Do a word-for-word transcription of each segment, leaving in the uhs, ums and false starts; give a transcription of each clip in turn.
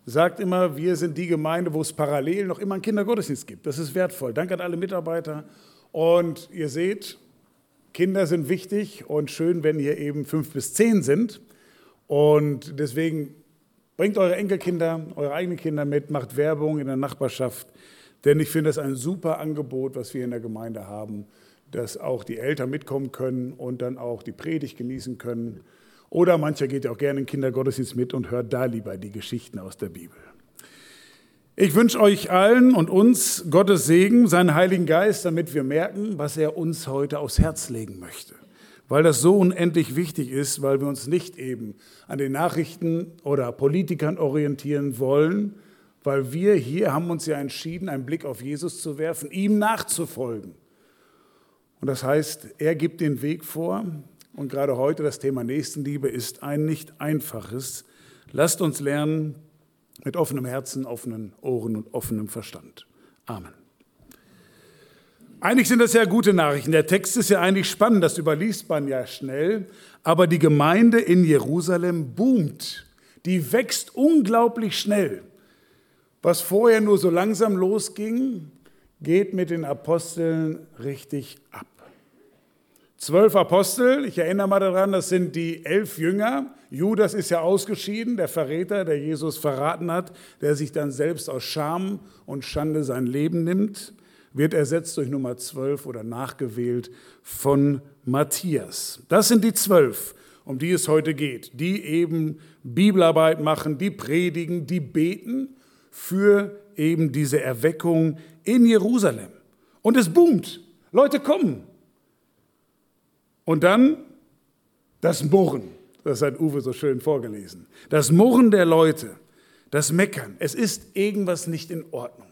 sagt immer, wir sind die Gemeinde, wo es parallel noch immer einen Kindergottesdienst gibt. Das ist wertvoll. Danke an alle Mitarbeiter. Und ihr seht, Kinder sind wichtig und schön, wenn hier eben fünf bis zehn sind. Und deswegen bringt eure Enkelkinder, eure eigenen Kinder mit, macht Werbung in der Nachbarschaft. Denn ich finde das ein super Angebot, was wir in der Gemeinde haben, dass auch die Eltern mitkommen können und dann auch die Predigt genießen können. Oder mancher geht ja auch gerne in den Kindergottesdienst mit und hört da lieber die Geschichten aus der Bibel. Ich wünsche euch allen und uns Gottes Segen, seinen Heiligen Geist, damit wir merken, was er uns heute aufs Herz legen möchte. Weil das so unendlich wichtig ist, weil wir uns nicht eben an den Nachrichten oder Politikern orientieren wollen, weil wir hier haben uns ja entschieden, einen Blick auf Jesus zu werfen, ihm nachzufolgen. Und das heißt, er gibt den Weg vor. Und gerade heute das Thema Nächstenliebe ist ein nicht einfaches. Lasst uns lernen mit offenem Herzen, offenen Ohren und offenem Verstand. Amen. Eigentlich sind das ja gute Nachrichten. Der Text ist ja eigentlich spannend, das überliest man ja schnell. Aber die Gemeinde in Jerusalem boomt. Die wächst unglaublich schnell. Was vorher nur so langsam losging, geht mit den Aposteln richtig ab. Zwölf Apostel, ich erinnere mal daran, das sind die elf Jünger. Judas ist ja ausgeschieden, der Verräter, der Jesus verraten hat, der sich dann selbst aus Scham und Schande sein Leben nimmt, wird ersetzt durch Nummer zwölf oder nachgewählt von Matthias. Das sind die zwölf, um die es heute geht, die eben Bibelarbeit machen, die predigen, die beten für eben diese Erweckung in Jerusalem. Und es boomt, Leute kommen. Und dann das Murren, das hat Uwe so schön vorgelesen. Das Murren der Leute, das Meckern. Es ist irgendwas nicht in Ordnung.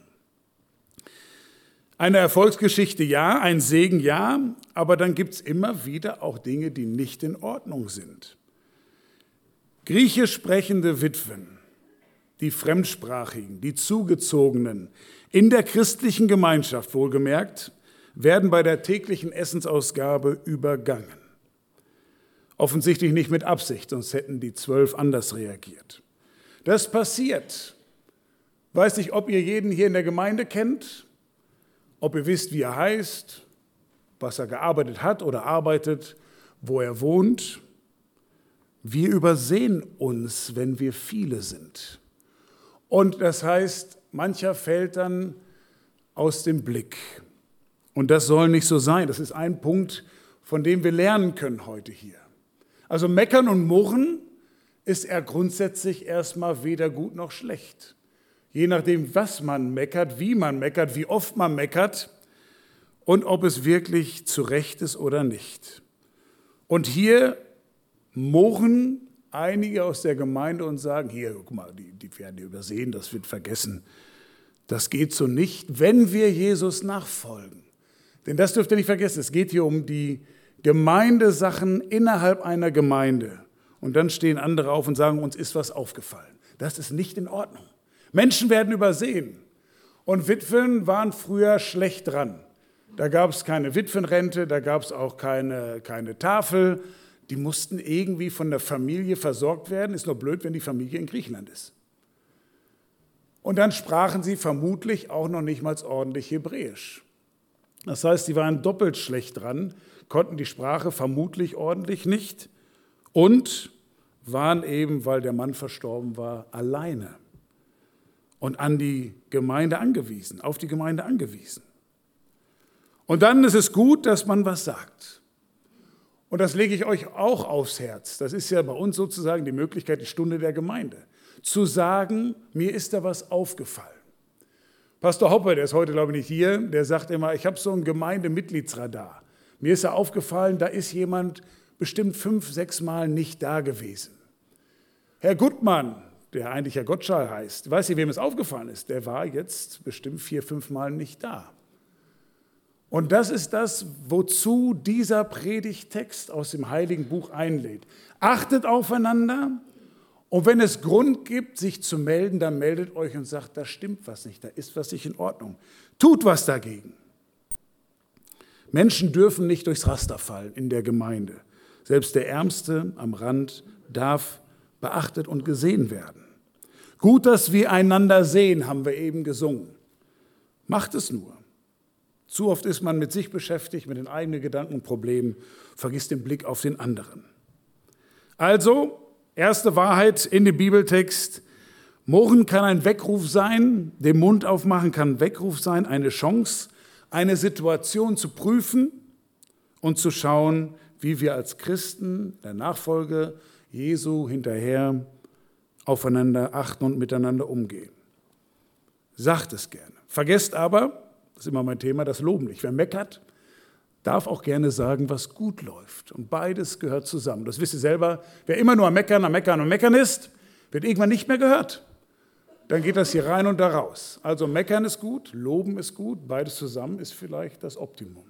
Eine Erfolgsgeschichte ja, ein Segen ja, aber dann gibt es immer wieder auch Dinge, die nicht in Ordnung sind. Griechisch sprechende Witwen, die Fremdsprachigen, die Zugezogenen, in der christlichen Gemeinschaft wohlgemerkt, werden bei der täglichen Essensausgabe übergangen. Offensichtlich nicht mit Absicht, sonst hätten die zwölf anders reagiert. Das passiert. Weiß nicht, ob ihr jeden hier in der Gemeinde kennt, ob ihr wisst, wie er heißt, was er gearbeitet hat oder arbeitet, wo er wohnt. Wir übersehen uns, wenn wir viele sind. Und das heißt, mancher fällt dann aus dem Blick. Und das soll nicht so sein. Das ist ein Punkt, von dem wir lernen können heute hier. Also meckern und murren ist er grundsätzlich erstmal weder gut noch schlecht. Je nachdem, was man meckert, wie man meckert, wie oft man meckert und ob es wirklich zu Recht ist oder nicht. Und hier murren einige aus der Gemeinde und sagen, hier, guck mal, die, die werden übersehen, das wird vergessen. Das geht so nicht, wenn wir Jesus nachfolgen. Denn das dürft ihr nicht vergessen, es geht hier um die Gemeindesachen innerhalb einer Gemeinde. Und dann stehen andere auf und sagen, uns ist was aufgefallen. Das ist nicht in Ordnung. Menschen werden übersehen. Und Witwen waren früher schlecht dran. Da gab es keine Witwenrente, da gab es auch keine, keine Tafel. Die mussten irgendwie von der Familie versorgt werden. Ist nur blöd, wenn die Familie in Griechenland ist. Und dann sprachen sie vermutlich auch noch nicht mal ordentlich Hebräisch. Das heißt, sie waren doppelt schlecht dran, konnten die Sprache vermutlich ordentlich nicht und waren eben, weil der Mann verstorben war, alleine und an die Gemeinde angewiesen, auf die Gemeinde angewiesen. Und dann ist es gut, dass man was sagt. Und das lege ich euch auch aufs Herz. Das ist ja bei uns sozusagen die Möglichkeit, die Stunde der Gemeinde, zu sagen, mir ist da was aufgefallen. Pastor Hoppe, der ist heute, glaube ich, nicht hier, der sagt immer, ich habe so ein Gemeindemitgliedsradar. Mir ist ja aufgefallen, da ist jemand bestimmt fünf, sechs Mal nicht da gewesen. Herr Gutmann, der eigentlich Herr Gottschall heißt, weiß ihr, wem es aufgefallen ist? Der war jetzt bestimmt vier, fünf Mal nicht da. Und das ist das, wozu dieser Predigttext aus dem Heiligen Buch einlädt. Achtet aufeinander. Und wenn es Grund gibt, sich zu melden, dann meldet euch und sagt, da stimmt was nicht, da ist was nicht in Ordnung. Tut was dagegen. Menschen dürfen nicht durchs Raster fallen in der Gemeinde. Selbst der Ärmste am Rand darf beachtet und gesehen werden. Gut, dass wir einander sehen, haben wir eben gesungen. Macht es nur. Zu oft ist man mit sich beschäftigt, mit den eigenen Gedanken und Problemen, vergisst den Blick auf den anderen. Also, erste Wahrheit in dem Bibeltext: Murren kann ein Weckruf sein, den Mund aufmachen kann ein Weckruf sein, eine Chance, eine Situation zu prüfen und zu schauen, wie wir als Christen der Nachfolge Jesu hinterher aufeinander achten und miteinander umgehen. Sagt es gerne. Vergesst aber, das ist immer mein Thema, das Loben nicht. Wer meckert, darf auch gerne sagen, was gut läuft. Und beides gehört zusammen. Das wisst ihr selber. Wer immer nur am Meckern, am Meckern, am Meckern ist, wird irgendwann nicht mehr gehört. Dann geht das hier rein und da raus. Also meckern ist gut, loben ist gut, beides zusammen ist vielleicht das Optimum.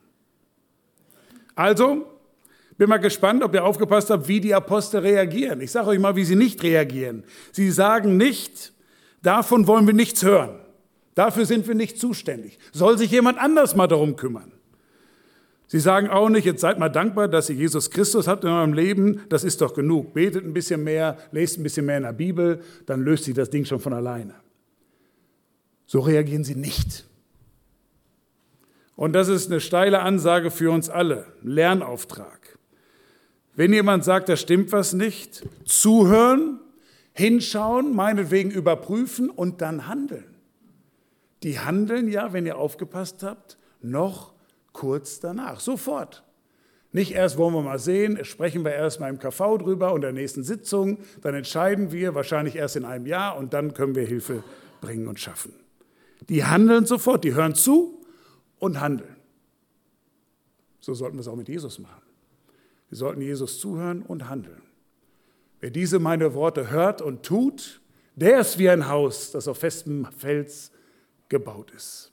Also, bin mal gespannt, ob ihr aufgepasst habt, wie die Apostel reagieren. Ich sage euch mal, wie sie nicht reagieren. Sie sagen nicht, davon wollen wir nichts hören. Dafür sind wir nicht zuständig. Soll sich jemand anders mal darum kümmern. Sie sagen auch nicht, jetzt seid mal dankbar, dass ihr Jesus Christus habt in eurem Leben. Das ist doch genug. Betet ein bisschen mehr, lest ein bisschen mehr in der Bibel, dann löst sich das Ding schon von alleine. So reagieren sie nicht. Und das ist eine steile Ansage für uns alle, ein Lernauftrag. Wenn jemand sagt, da stimmt was nicht, zuhören, hinschauen, meinetwegen überprüfen und dann handeln. Die handeln ja, wenn ihr aufgepasst habt, noch kurz danach, sofort. Nicht erst wollen wir mal sehen, sprechen wir erst mal im K V drüber und der nächsten Sitzung, dann entscheiden wir, wahrscheinlich erst in einem Jahr und dann können wir Hilfe bringen und schaffen. Die handeln sofort, die hören zu und handeln. So sollten wir es auch mit Jesus machen. Wir sollten Jesus zuhören und handeln. Wer diese meine Worte hört und tut, der ist wie ein Haus, das auf festem Fels gebaut ist.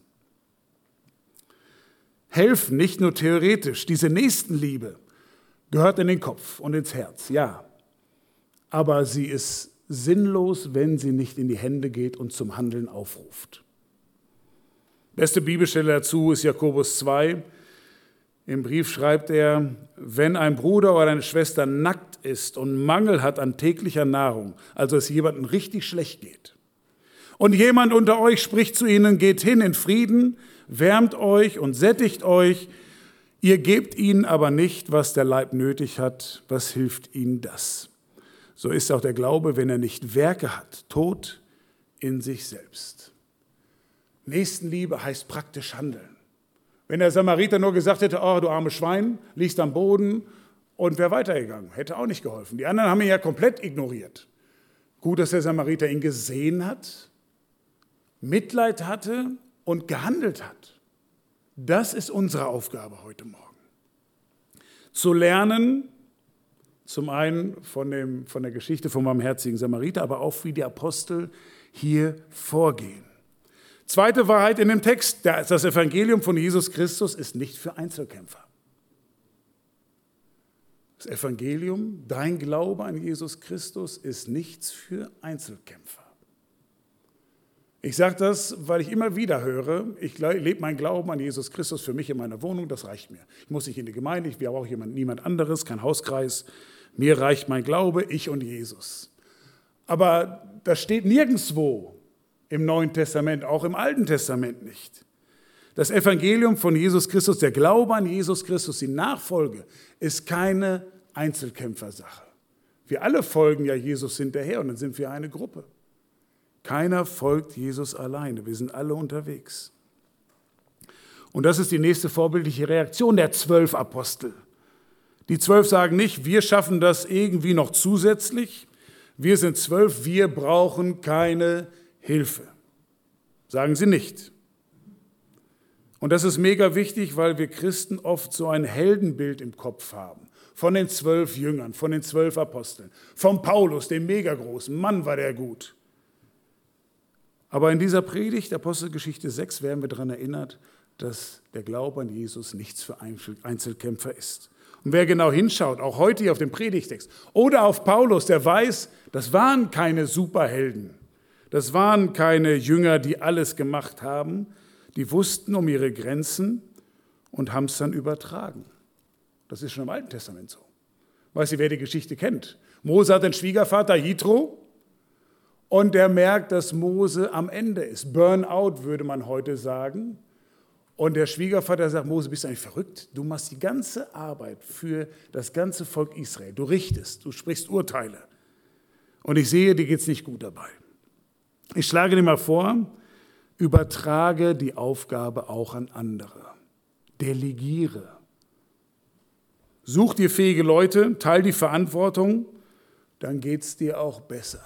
Helfen, nicht nur theoretisch. Diese Nächstenliebe gehört in den Kopf und ins Herz, ja. Aber sie ist sinnlos, wenn sie nicht in die Hände geht und zum Handeln aufruft. Beste Bibelstelle dazu ist Jakobus zwei. Im Brief schreibt er, wenn ein Bruder oder eine Schwester nackt ist und Mangel hat an täglicher Nahrung, also es jemandem richtig schlecht geht, und jemand unter euch spricht zu ihnen, geht hin in Frieden, wärmt euch und sättigt euch, ihr gebt ihnen aber nicht, was der Leib nötig hat, was hilft ihnen das? So ist auch der Glaube, wenn er nicht Werke hat, tot in sich selbst. Nächstenliebe heißt praktisch handeln. Wenn der Samariter nur gesagt hätte, oh, du armes Schwein, liegst am Boden und wäre weitergegangen, hätte auch nicht geholfen. Die anderen haben ihn ja komplett ignoriert. Gut, dass der Samariter ihn gesehen hat, Mitleid hatte und gehandelt hat. Das ist unsere Aufgabe heute Morgen. Zu lernen, zum einen von, dem, von der Geschichte vom barmherzigen Samariter, aber auch wie die Apostel hier vorgehen. Zweite Wahrheit in dem Text, das Evangelium von Jesus Christus ist nicht für Einzelkämpfer. Das Evangelium, dein Glaube an Jesus Christus, ist nichts für Einzelkämpfer. Ich sage das, weil ich immer wieder höre, ich lebe meinen Glauben an Jesus Christus für mich in meiner Wohnung, das reicht mir. Ich muss nicht in die Gemeinde, ich brauche auch niemand anderes, kein Hauskreis. Mir reicht mein Glaube, ich und Jesus. Aber das steht nirgendwo im Neuen Testament, auch im Alten Testament nicht. Das Evangelium von Jesus Christus, der Glaube an Jesus Christus, die Nachfolge, ist keine Einzelkämpfersache. Wir alle folgen ja Jesus hinterher und dann sind wir eine Gruppe. Keiner folgt Jesus alleine, wir sind alle unterwegs. Und das ist die nächste vorbildliche Reaktion der zwölf Apostel. Die zwölf sagen nicht, wir schaffen das irgendwie noch zusätzlich, wir sind zwölf, wir brauchen keine Hilfe. Sagen sie nicht. Und das ist mega wichtig, weil wir Christen oft so ein Heldenbild im Kopf haben. Von den zwölf Jüngern, von den zwölf Aposteln, von Paulus, dem megagroßen, Mann war der gut. Aber in dieser Predigt, Apostelgeschichte sechs, werden wir daran erinnert, dass der Glaube an Jesus nichts für Einzelkämpfer ist. Und wer genau hinschaut, auch heute hier auf den Predigtext oder auf Paulus, der weiß, das waren keine Superhelden. Das waren keine Jünger, die alles gemacht haben. Die wussten um ihre Grenzen und haben es dann übertragen. Das ist schon im Alten Testament so. Weiß ihr, wer die Geschichte kennt? Mose hat den Schwiegervater Jitro Und der merkt, dass Mose am Ende ist. Burnout würde man heute sagen. Und der Schwiegervater sagt, Mose, bist du eigentlich verrückt? Du machst die ganze Arbeit für das ganze Volk Israel. Du richtest, du sprichst Urteile. Und ich sehe, dir geht es nicht gut dabei. Ich schlage dir mal vor, übertrage die Aufgabe auch an andere. Delegiere. Such dir fähige Leute, teil die Verantwortung, dann geht es dir auch besser.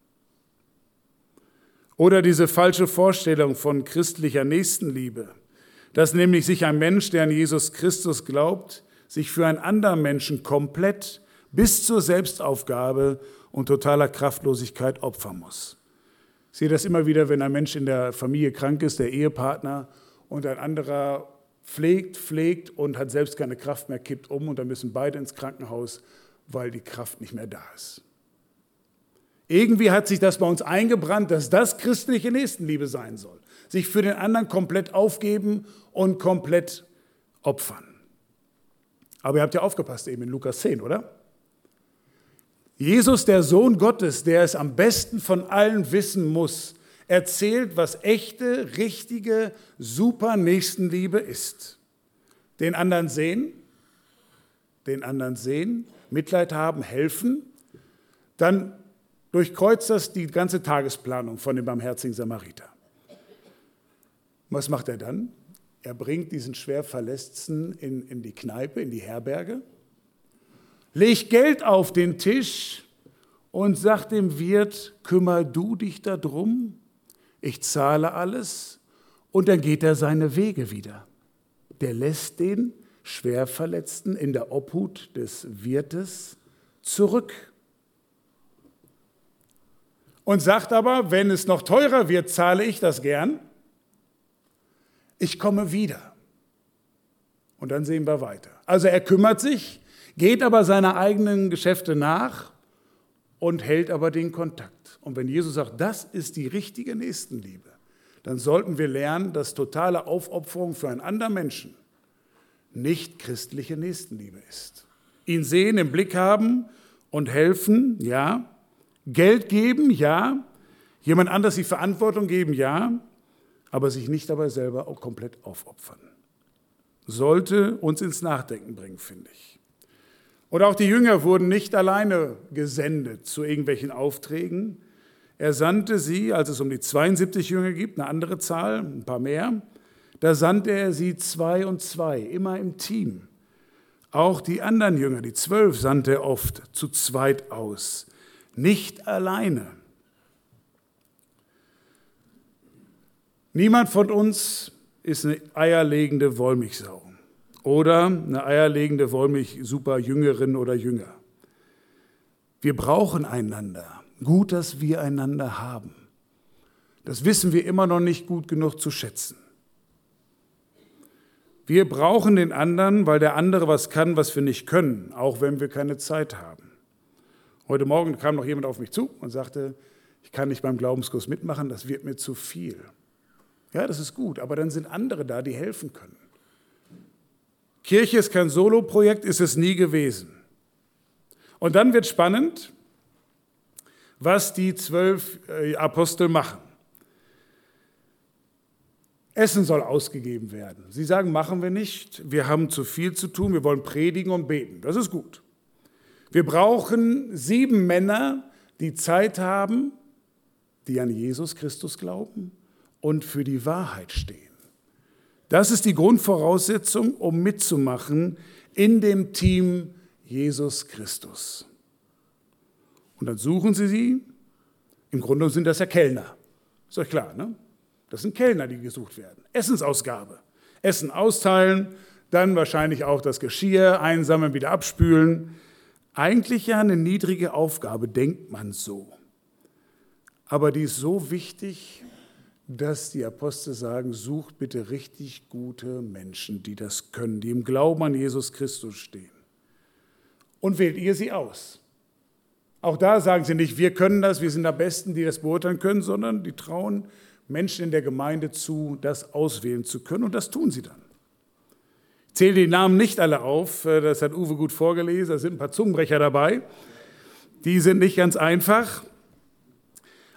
Oder diese falsche Vorstellung von christlicher Nächstenliebe, dass nämlich sich ein Mensch, der an Jesus Christus glaubt, sich für einen anderen Menschen komplett bis zur Selbstaufgabe und totaler Kraftlosigkeit opfern muss. Ich sehe das immer wieder, wenn ein Mensch in der Familie krank ist, der Ehepartner, und ein anderer pflegt, pflegt und hat selbst keine Kraft mehr, kippt um und dann müssen beide ins Krankenhaus, weil die Kraft nicht mehr da ist. Irgendwie hat sich das bei uns eingebrannt, dass das christliche Nächstenliebe sein soll. Sich für den anderen komplett aufgeben und komplett opfern. Aber ihr habt ja aufgepasst eben in Lukas zehn, oder? Jesus, der Sohn Gottes, der es am besten von allen wissen muss, erzählt, was echte, richtige, super Nächstenliebe ist. Den anderen sehen, den anderen sehen, Mitleid haben, helfen, dann durchkreuzt das die ganze Tagesplanung von dem barmherzigen Samariter. Was macht er dann? Er bringt diesen Schwerverletzten in, in die Kneipe, in die Herberge, legt Geld auf den Tisch und sagt dem Wirt, kümmer du dich darum, ich zahle alles, und dann geht er seine Wege wieder. Der lässt den Schwerverletzten in der Obhut des Wirtes zurück. Und sagt aber, wenn es noch teurer wird, zahle ich das gern. Ich komme wieder. Und dann sehen wir weiter. Also er kümmert sich, geht aber seiner eigenen Geschäfte nach und hält aber den Kontakt. Und wenn Jesus sagt, das ist die richtige Nächstenliebe, dann sollten wir lernen, dass totale Aufopferung für einen anderen Menschen nicht christliche Nächstenliebe ist. Ihn sehen, im Blick haben und helfen, ja. Geld geben, ja. Jemand anders die Verantwortung geben, ja. Aber sich nicht dabei selber auch komplett aufopfern. Sollte uns ins Nachdenken bringen, finde ich. Oder auch die Jünger wurden nicht alleine gesendet zu irgendwelchen Aufträgen. Er sandte sie, als es um die zweiundsiebzig Jünger gibt, eine andere Zahl, ein paar mehr, da sandte er sie zwei und zwei, immer im Team. Auch die anderen Jünger, die zwölf, sandte er oft zu zweit aus, nicht alleine. Niemand von uns ist eine eierlegende Wollmilchsau oder eine eierlegende Wollmilch-Super-Jüngerin oder Jünger. Wir brauchen einander. Gut, dass wir einander haben. Das wissen wir immer noch nicht gut genug zu schätzen. Wir brauchen den anderen, weil der andere was kann, was wir nicht können, auch wenn wir keine Zeit haben. Heute Morgen kam noch jemand auf mich zu und sagte, ich kann nicht beim Glaubenskurs mitmachen, das wird mir zu viel. Ja, das ist gut, aber dann sind andere da, die helfen können. Kirche ist kein Solo-Projekt, ist es nie gewesen. Und dann wird spannend, was die zwölf Apostel machen. Essen soll ausgegeben werden. Sie sagen, machen wir nicht, wir haben zu viel zu tun, wir wollen predigen und beten. Das ist gut. Wir brauchen sieben Männer, die Zeit haben, die an Jesus Christus glauben und für die Wahrheit stehen. Das ist die Grundvoraussetzung, um mitzumachen in dem Team Jesus Christus. Und dann suchen sie sie. Im Grunde sind das ja Kellner. Ist euch klar, ne? Das sind Kellner, die gesucht werden. Essensausgabe. Essen austeilen, dann wahrscheinlich auch das Geschirr einsammeln, wieder abspülen. Eigentlich ja eine niedrige Aufgabe, denkt man so. Aber die ist so wichtig, dass die Apostel sagen, sucht bitte richtig gute Menschen, die das können, die im Glauben an Jesus Christus stehen. Und wählt ihr sie aus. Auch da sagen sie nicht, wir können das, wir sind am besten, die das beurteilen können, sondern die trauen Menschen in der Gemeinde zu, das auswählen zu können, und das tun sie dann. Ich zähle die Namen nicht alle auf, das hat Uwe gut vorgelesen, da sind ein paar Zungenbrecher dabei, die sind nicht ganz einfach,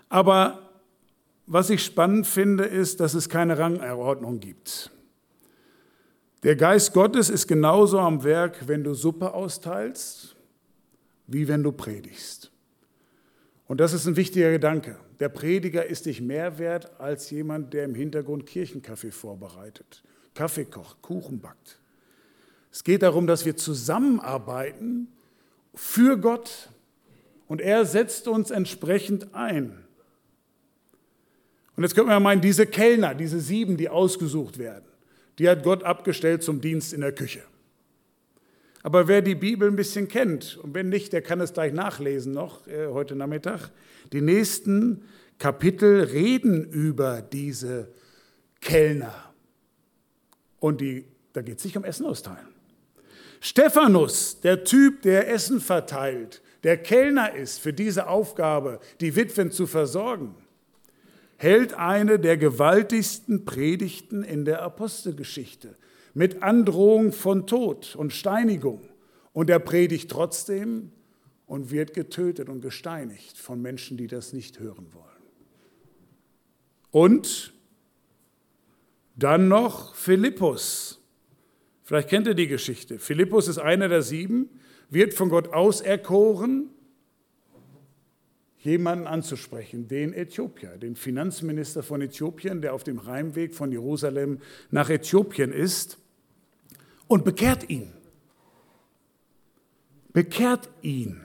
Aber was ich spannend finde, ist, dass es keine Rangordnung gibt. Der Geist Gottes ist genauso am Werk, wenn du Suppe austeilst, wie wenn du predigst. Und das ist ein wichtiger Gedanke. Der Prediger ist nicht mehr wert als jemand, der im Hintergrund Kirchenkaffee vorbereitet, Kaffee kocht, Kuchen backt. Es geht darum, dass wir zusammenarbeiten für Gott und er setzt uns entsprechend ein. Und jetzt können wir meinen, diese Kellner, diese sieben, die ausgesucht werden, die hat Gott abgestellt zum Dienst in der Küche. Aber wer die Bibel ein bisschen kennt, und wenn nicht, der kann es gleich nachlesen noch, äh, heute Nachmittag, die nächsten Kapitel reden über diese Kellner. Und die, da geht es nicht um Essen austeilen. Stephanus, der Typ, der Essen verteilt, der Kellner ist für diese Aufgabe, die Witwen zu versorgen, hält eine der gewaltigsten Predigten in der Apostelgeschichte mit Androhung von Tod und Steinigung. Und er predigt trotzdem und wird getötet und gesteinigt von Menschen, die das nicht hören wollen. Und dann noch Philippus. Vielleicht kennt ihr die Geschichte. Philippus ist einer der sieben, wird von Gott auserkoren, jemanden anzusprechen, den Äthiopier, den Finanzminister von Äthiopien, der auf dem Heimweg von Jerusalem nach Äthiopien ist, und bekehrt ihn. Bekehrt ihn.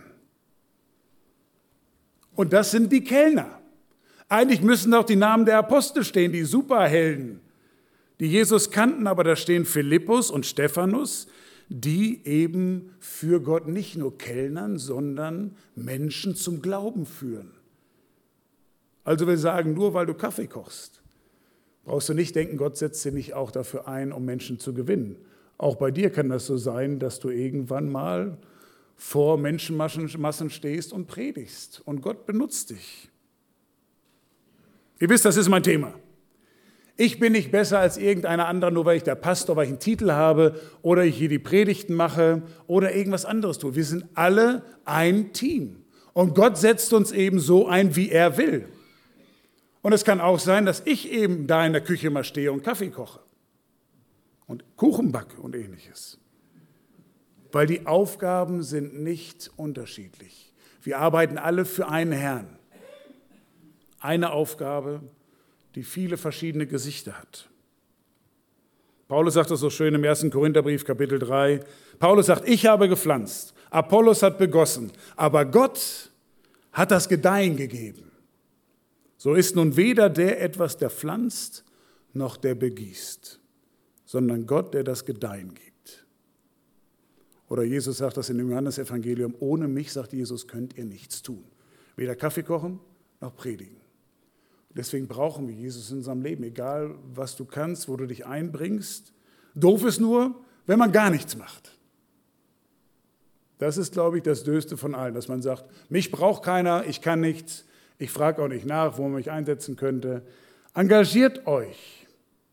Und das sind die Kellner. Eigentlich müssen doch die Namen der Apostel stehen, die Superhelden, die Jesus kannten, aber da stehen Philippus und Stephanus, die eben für Gott nicht nur kellnern, sondern Menschen zum Glauben führen. Also wir sagen, nur weil du Kaffee kochst, brauchst du nicht denken, Gott setzt dich nicht auch dafür ein, um Menschen zu gewinnen. Auch bei dir kann das so sein, dass du irgendwann mal vor Menschenmassen stehst und predigst und Gott benutzt dich. Ihr wisst, das ist mein Thema. Ich bin nicht besser als irgendeiner andere, nur weil ich der Pastor, weil ich einen Titel habe oder ich hier die Predigten mache oder irgendwas anderes tue. Wir sind alle ein Team. Und Gott setzt uns eben so ein, wie er will. Und es kann auch sein, dass ich eben da in der Küche mal stehe und Kaffee koche und Kuchen backe und Ähnliches. Weil die Aufgaben sind nicht unterschiedlich. Wir arbeiten alle für einen Herrn. Eine Aufgabe, die viele verschiedene Gesichter hat. Paulus sagt das so schön im ersten Korintherbrief, Kapitel drei. Paulus sagt, ich habe gepflanzt, Apollos hat begossen, aber Gott hat das Gedeihen gegeben. So ist nun weder der etwas, der pflanzt, noch der begießt, sondern Gott, der das Gedeihen gibt. Oder Jesus sagt das in dem Johannesevangelium, ohne mich, sagt Jesus, könnt ihr nichts tun. Weder Kaffee kochen, noch predigen. Deswegen brauchen wir Jesus in unserem Leben, egal was du kannst, wo du dich einbringst. Doof ist nur, wenn man gar nichts macht. Das ist, glaube ich, das Döste von allen, dass man sagt, mich braucht keiner, ich kann nichts, ich frage auch nicht nach, wo man mich einsetzen könnte. Engagiert euch.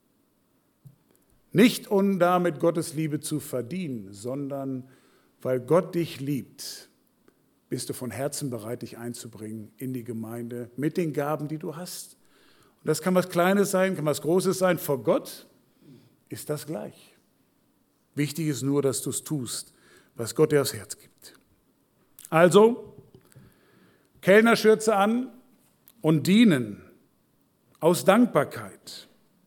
Nicht um damit Gottes Liebe zu verdienen, sondern weil Gott dich liebt, bist du von Herzen bereit, dich einzubringen in die Gemeinde mit den Gaben, die du hast. Und das kann was Kleines sein, kann was Großes sein. Vor Gott ist das gleich. Wichtig ist nur, dass du es tust, was Gott dir aufs Herz gibt. Also, Kellnerschürze an und dienen aus Dankbarkeit.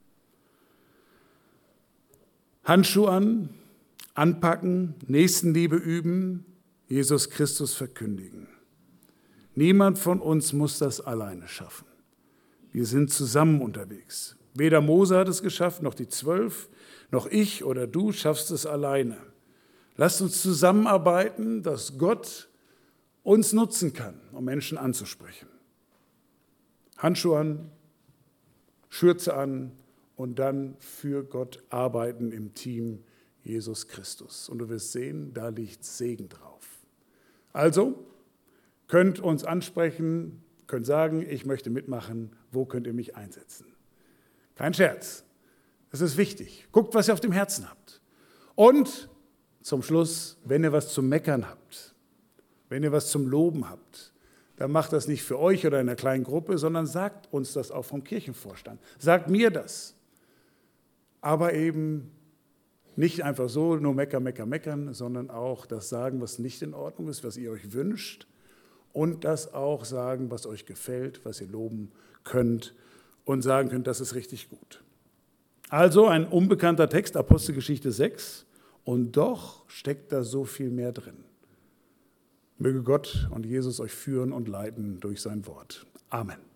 Handschuhe an, anpacken, Nächstenliebe üben, Jesus Christus verkündigen. Niemand von uns muss das alleine schaffen. Wir sind zusammen unterwegs. Weder Mose hat es geschafft, noch die Zwölf, noch ich oder du schaffst es alleine. Lasst uns zusammenarbeiten, dass Gott uns nutzen kann, um Menschen anzusprechen. Handschuhe an, Schürze an und dann für Gott arbeiten im Team Jesus Christus. Und du wirst sehen, da liegt Segen drauf. Also, könnt uns ansprechen, könnt sagen, ich möchte mitmachen, wo könnt ihr mich einsetzen? Kein Scherz, das ist wichtig. Guckt, was ihr auf dem Herzen habt. Und zum Schluss, wenn ihr was zum Meckern habt, wenn ihr was zum Loben habt, dann macht das nicht für euch oder in einer kleinen Gruppe, sondern sagt uns das auch vom Kirchenvorstand. Sagt mir das. Aber eben nicht einfach so, nur meckern, meckern, meckern, sondern auch das sagen, was nicht in Ordnung ist, was ihr euch wünscht. Und das auch sagen, was euch gefällt, was ihr loben könnt und sagen könnt, das ist richtig gut. Also ein unbekannter Text, Apostelgeschichte sechs, und doch steckt da so viel mehr drin. Möge Gott und Jesus euch führen und leiten durch sein Wort. Amen.